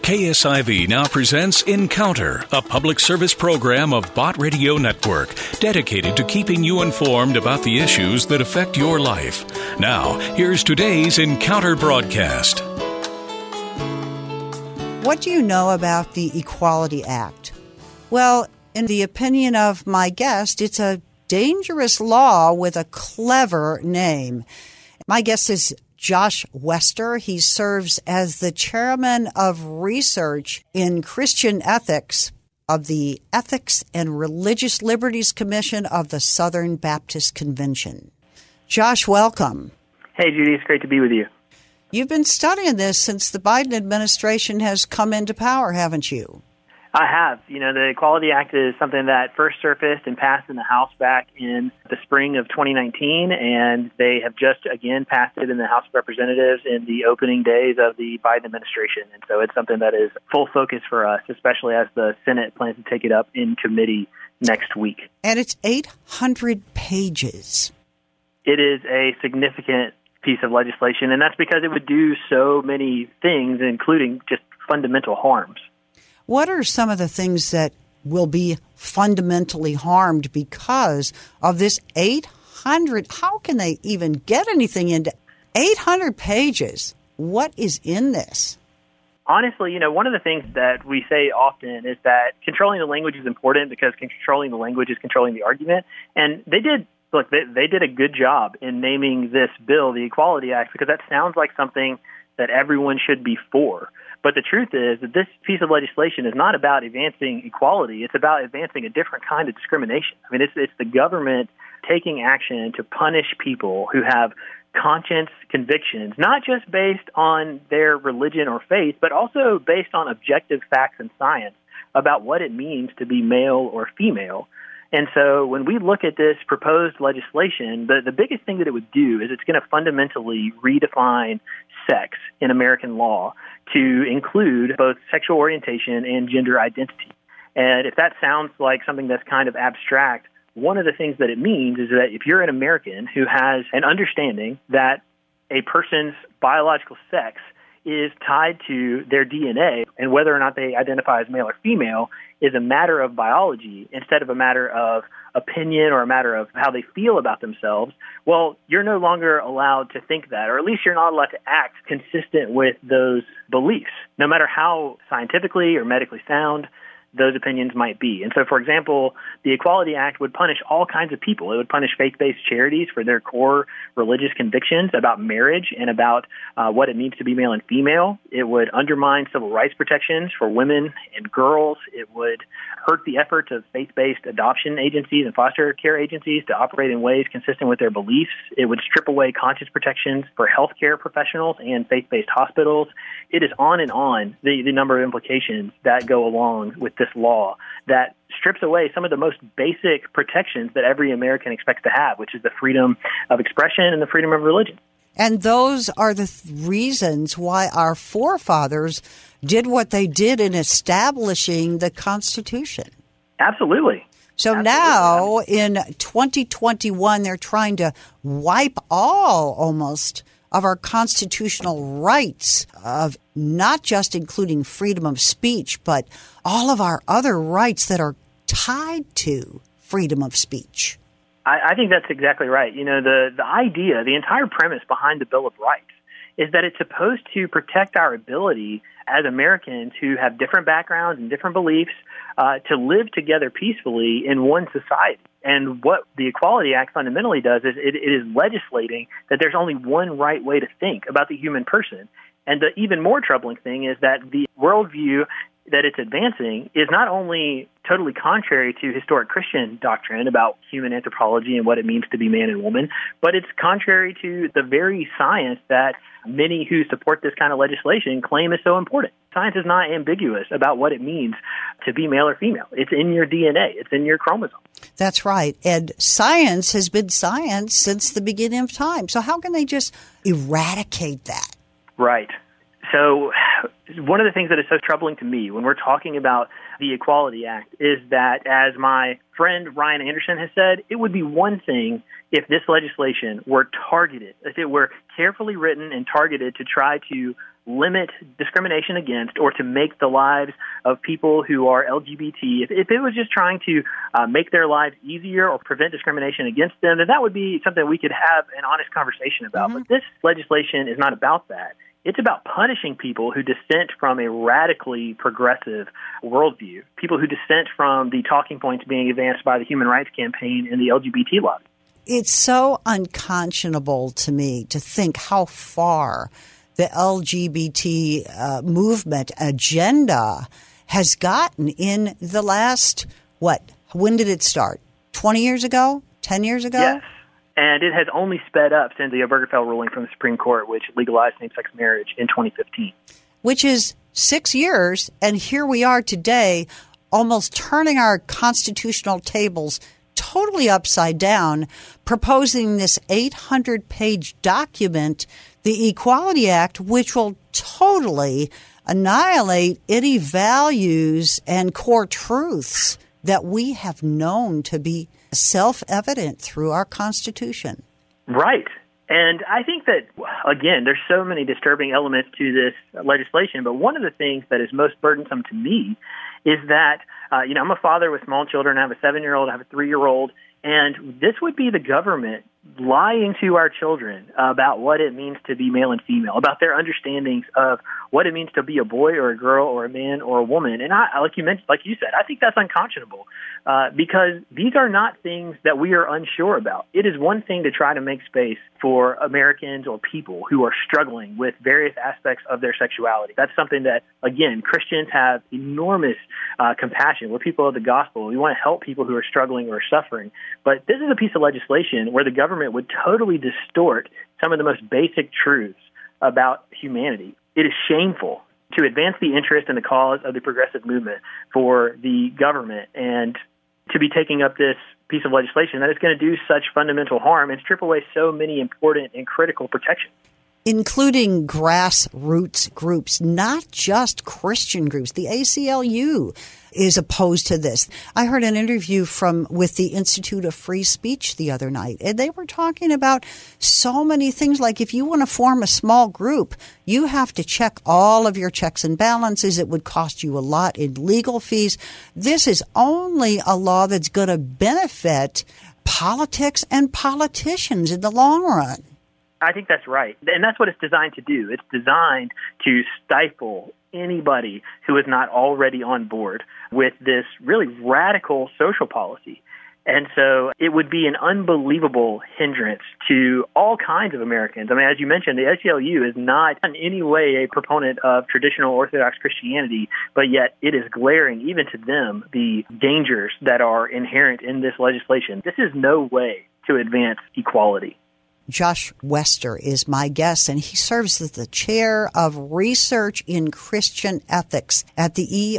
KSIV now presents Encounter, a public service program of Bott Radio Network, dedicated to keeping you informed about the issues that affect your life. Now, here's today's Encounter broadcast. What do you know about the Equality Act? Well, in the opinion of my guest, it's a dangerous law with a clever name. My guest is Josh Wester. He serves as the chairman of research in Christian ethics of the Ethics and Religious Liberties Commission of the Southern Baptist Convention. Josh, welcome. Hey, Judy. It's great to be with you. You've been studying this since the Biden administration has come into power, haven't you? I have. The Equality Act is something that first surfaced and passed in the House back in the spring of 2019, and they have just again passed it in the House of Representatives in the opening days of the Biden administration. And so it's something that is full focus for us, especially as the Senate plans to take it up in committee next week. And it's 800 pages. It is a significant piece of legislation, and that's because it would do so many things, including just fundamental harms. What are some of the things that will be fundamentally harmed because of this 800? How can they even get anything into 800 pages? What is in this? Honestly, one of the things that we say often is that controlling the language is important because controlling the language is controlling the argument. And they did a good job in naming this bill the Equality Act because that sounds like something that everyone should be for. But the truth is that this piece of legislation is not about advancing equality. It's about advancing a different kind of discrimination. I mean, it's the government taking action to punish people who have conscience convictions, not just based on their religion or faith, but also based on objective facts and science about what it means to be male or female. And so when we look at this proposed legislation, the biggest thing that it would do is it's going to fundamentally redefine sex in American law to include both sexual orientation and gender identity. And if that sounds like something that's kind of abstract, one of the things that it means is that if you're an American who has an understanding that a person's biological sex is tied to their DNA and whether or not they identify as male or female is a matter of biology instead of a matter of opinion or a matter of how they feel about themselves, well, you're no longer allowed to think that, or at least you're not allowed to act consistent with those beliefs, no matter how scientifically or medically sound those opinions might be. And so, for example, the Equality Act would punish all kinds of people. It would punish faith-based charities for their core religious convictions about marriage and about what it means to be male and female. It would undermine civil rights protections for women and girls. It would hurt the efforts of faith-based adoption agencies and foster care agencies to operate in ways consistent with their beliefs. It would strip away conscience protections for healthcare professionals and faith-based hospitals. It is on and on, the number of implications that go along with this law that strips away some of the most basic protections that every American expects to have, which is the freedom of expression and the freedom of religion. And those are the reasons why our forefathers did what they did in establishing the Constitution. Absolutely. So now in 2021, they're trying to wipe almost of our constitutional rights of not just including freedom of speech, but all of our other rights that are tied to freedom of speech. I think that's exactly right. The idea, the entire premise behind the Bill of Rights is that it's supposed to protect our ability as Americans who have different backgrounds and different beliefs to live together peacefully in one society. And what the Equality Act fundamentally does is it is legislating that there's only one right way to think about the human person. And the even more troubling thing is that the worldview that it's advancing is not only totally contrary to historic Christian doctrine about human anthropology and what it means to be man and woman, but it's contrary to the very science that many who support this kind of legislation claim is so important. Science is not ambiguous about what it means to be male or female. It's in your DNA. It's in your chromosome. That's right. And science has been science since the beginning of time. So how can they just eradicate that? Right. So one of the things that is so troubling to me when we're talking about the Equality Act is that, as my friend Ryan Anderson has said, it would be one thing if this legislation were targeted, if it were carefully written and targeted to try to limit discrimination against or to make the lives of people who are LGBT, if it was just trying to make their lives easier or prevent discrimination against them, then that would be something we could have an honest conversation about. But this legislation is not about that. It's about punishing people who dissent from a radically progressive worldview, people who dissent from the talking points being advanced by the Human Rights Campaign and the LGBT lobby. It's so unconscionable to me to think how far the LGBT movement agenda has gotten in the last, when did it start? 20 years ago? 10 years ago? Yes. And it has only sped up since the Obergefell ruling from the Supreme Court, which legalized same-sex marriage in 2015. Which is 6 years, and here we are today, almost turning our constitutional tables totally upside down, proposing this 800-page document, the Equality Act, which will totally annihilate any values and core truths that we have known to be self-evident through our Constitution. Right. And I think that, again, there's so many disturbing elements to this legislation, but one of the things that is most burdensome to me is that, I'm a father with small children. I have a 7-year-old, I have a 3-year-old, and this would be the government lying to our children about what it means to be male and female, about their understandings of what it means to be a boy or a girl or a man or a woman. And like you said, I think that's unconscionable because these are not things that we are unsure about. It is one thing to try to make space for Americans or people who are struggling with various aspects of their sexuality. That's something that, again, Christians have enormous compassion. We're people of the gospel. We want to help people who are struggling or suffering. But this is a piece of legislation where the government would totally distort some of the most basic truths about humanity. It is shameful to advance the interest and the cause of the progressive movement for the government and to be taking up this piece of legislation that is going to do such fundamental harm and strip away so many important and critical protections. Including grassroots groups, not just Christian groups. The ACLU is opposed to this. I heard an interview with the Institute of Free Speech the other night, and they were talking about so many things. Like if you want to form a small group, you have to check all of your checks and balances. It would cost you a lot in legal fees. This is only a law that's going to benefit politics and politicians in the long run. I think that's right. And that's what it's designed to do. It's designed to stifle anybody who is not already on board with this really radical social policy. And so it would be an unbelievable hindrance to all kinds of Americans. I mean, as you mentioned, the ACLU is not in any way a proponent of traditional Orthodox Christianity, but yet it is glaring even to them the dangers that are inherent in this legislation. This is no way to advance equality. Josh Wester is my guest, and he serves as the chair of research in Christian ethics at the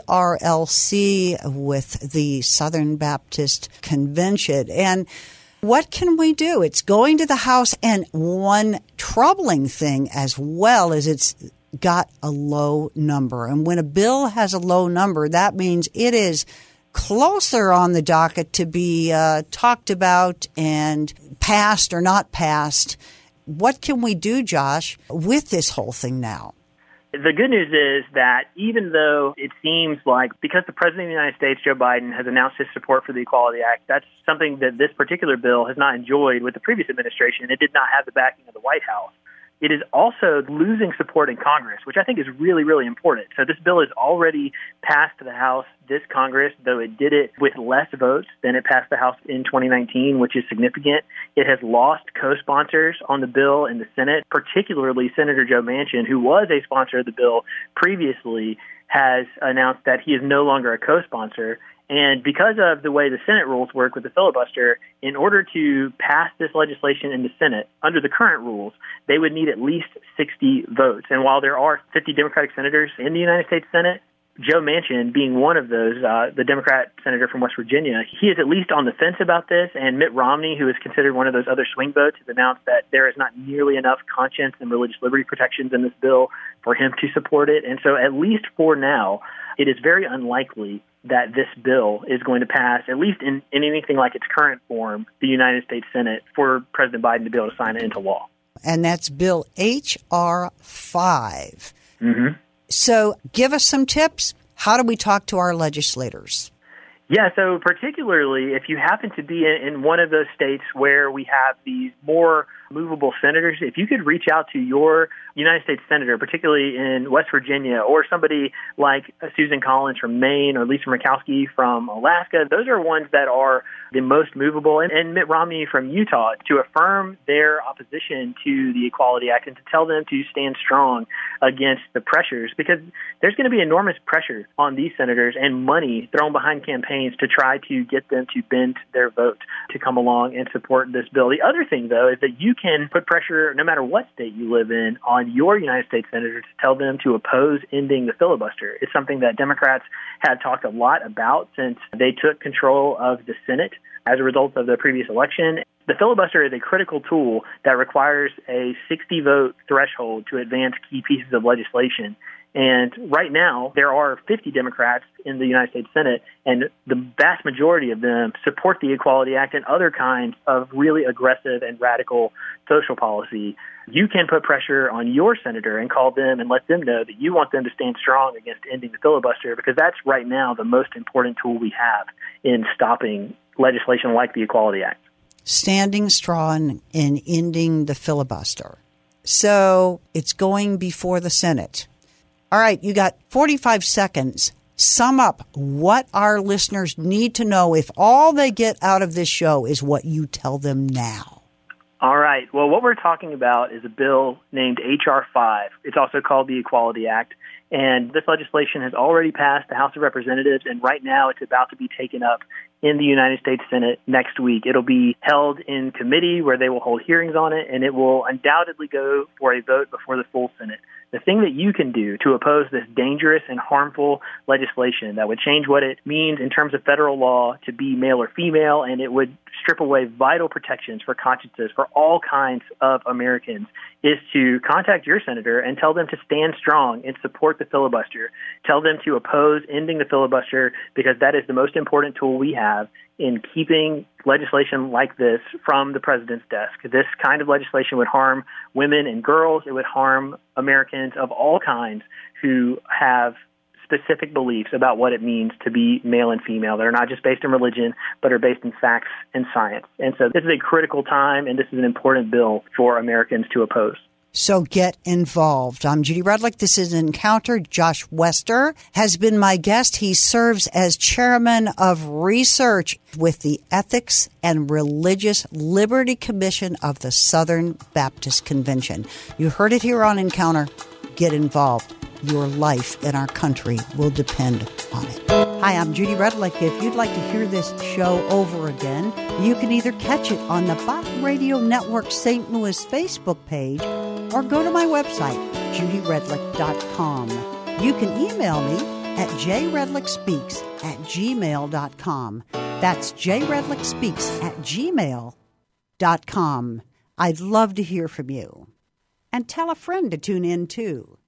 ERLC with the Southern Baptist Convention. And what can we do? It's going to the House, and one troubling thing as well is it's got a low number. And when a bill has a low number, that means it is closer on the docket to be talked about and passed or not passed. What can we do, Josh, with this whole thing now? The good news is that even though it seems like because the President of the United States, Joe Biden, has announced his support for the Equality Act, that's something that this particular bill has not enjoyed with the previous administration. It did not have the backing of the White House. It is also losing support in Congress, which I think is really, really important. So this bill is already passed the House this Congress, though it did it with less votes than it passed the House in 2019, which is significant. It has lost co-sponsors on the bill in the Senate, particularly Senator Joe Manchin, who was a sponsor of the bill previously, has announced that he is no longer a co-sponsor. And because of the way the Senate rules work with the filibuster, in order to pass this legislation in the Senate, under the current rules, they would need at least 60 votes. And while there are 50 Democratic senators in the United States Senate, Joe Manchin being one of those, the Democrat senator from West Virginia, he is at least on the fence about this. And Mitt Romney, who is considered one of those other swing votes, has announced that there is not nearly enough conscience and religious liberty protections in this bill for him to support it. And so at least for now, it is very unlikely that this bill is going to pass, at least in anything like its current form, the United States Senate, for President Biden to be able to sign it into law. And that's Bill H.R. 5. Mm-hmm. So give us some tips. How do we talk to our legislators? Yeah, so particularly if you happen to be in one of those states where we have these more movable senators, if you could reach out to your United States senator, particularly in West Virginia, or somebody like Susan Collins from Maine or Lisa Murkowski from Alaska, those are ones that are the most movable, and Mitt Romney from Utah, to affirm their opposition to the Equality Act and to tell them to stand strong against the pressures, because there's going to be enormous pressure on these senators and money thrown behind campaigns to try to get them to bend their vote to come along and support this bill. The other thing, though, is that you can put pressure, no matter what state you live in, on your United States senator to tell them to oppose ending the filibuster. It's something that Democrats have talked a lot about since they took control of the Senate as a result of the previous election. The filibuster is a critical tool that requires a 60-vote threshold to advance key pieces of legislation. And right now, there are 50 Democrats in the United States Senate, and the vast majority of them support the Equality Act and other kinds of really aggressive and radical social policy. You can put pressure on your senator and call them and let them know that you want them to stand strong against ending the filibuster, because that's right now the most important tool we have in stopping legislation like the Equality Act. Standing strong in ending the filibuster. So it's going before the Senate. All right, you got 45 seconds. Sum up what our listeners need to know if all they get out of this show is what you tell them now. All right. Well, what we're talking about is a bill named H.R. 5. It's also called the Equality Act. And this legislation has already passed the House of Representatives, and right now it's about to be taken up in the United States Senate next week. It'll be held in committee where they will hold hearings on it, and it will undoubtedly go for a vote before the full Senate. The thing that you can do to oppose this dangerous and harmful legislation that would change what it means in terms of federal law to be male or female, and it would strip away vital protections for consciences for all kinds of Americans, is to contact your senator and tell them to stand strong and support the filibuster. Tell them to oppose ending the filibuster, because that is the most important tool we have in keeping legislation like this from the president's desk. This kind of legislation would harm women and girls. It would harm Americans of all kinds who have specific beliefs about what it means to be male and female that are not just based in religion, but are based in facts and science. And so this is a critical time, and this is an important bill for Americans to oppose. So get involved. I'm Judy Rudlick. This is Encounter. Josh Wester has been my guest. He serves as chairman of research with the Ethics and Religious Liberty Commission of the Southern Baptist Convention. You heard it here on Encounter. Get involved. Your life in our country will depend on it. Hi, I'm Judy Rudlick. If you'd like to hear this show over again, you can either catch it on the Bott Radio Network St. Louis Facebook page or go to my website, judyrudlick.com. You can email me at jredlickspeaks@gmail.com. That's jredlickspeaks@gmail.com. I'd love to hear from you. And tell a friend to tune in, too.